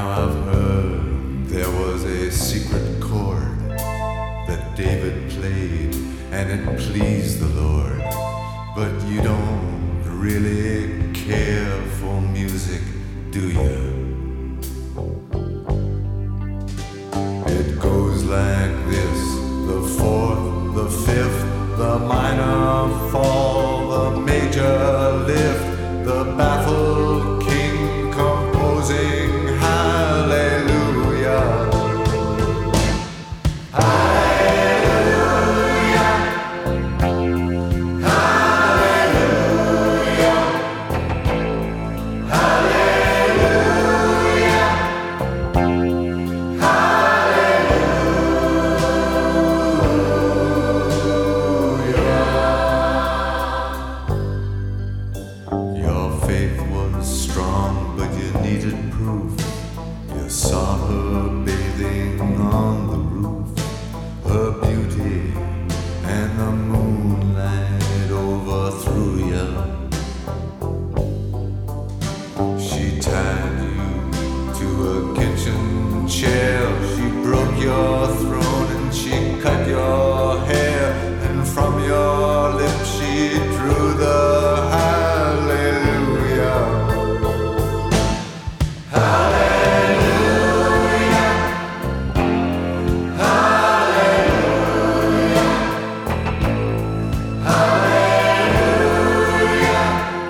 Now I've heard there was a secret chord that David played and it pleased the Lord. But you don't really care for music, do you? It goes like this: the fourth, the fifth, the minor fall, the major lift, the baffled king composing hallelujah. Hallelujah. Hallelujah. Hallelujah. Your faith was strong, but you needed proof. You saw her bathing on the roof, her beauty and the moonlight overthrew you. She tied you to a kitchen chair, she broke your throne and she cut your hair, and from your lips she drew the hallelujah. Hallelujah. Hallelujah. Hallelujah.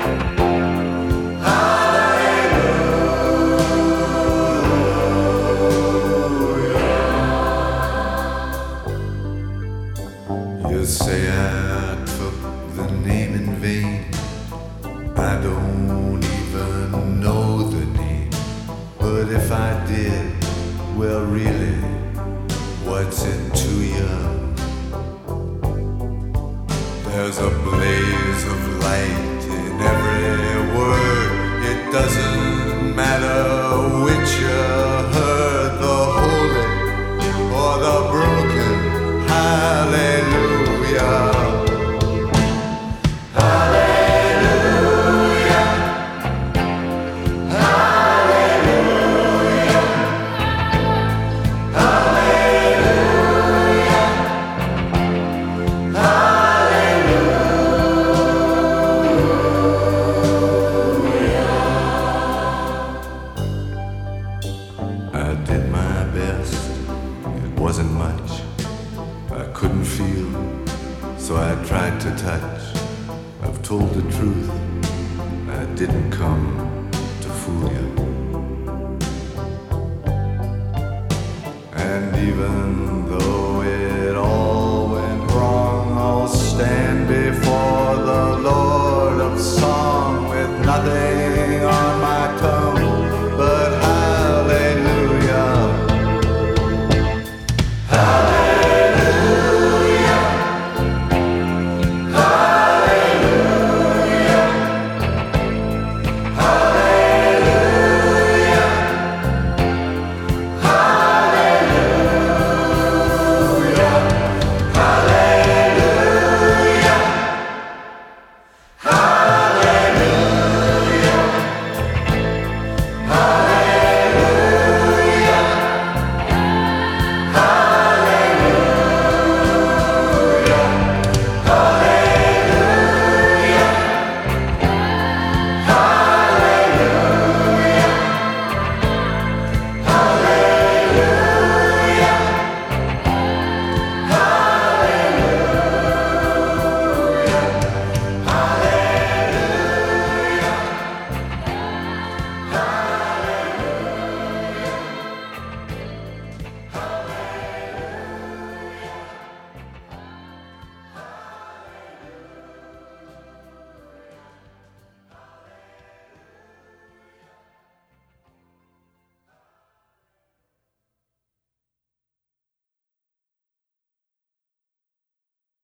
Hallelujah. You say I took the name in vain. I don't even know the name. But if I did, well really, what's it to you? There's a blaze of light in every word. It doesn't matter which you heard, the holy or the broken hallelujah. Hallelujah. Hallelujah. Hallelujah. Hallelujah. I did my best. It wasn't much. I couldn't feel, so I tried to touch. I've told the truth. I didn't come to fool you. And even though it all went wrong, I'll stand before the Lord of Song with nothing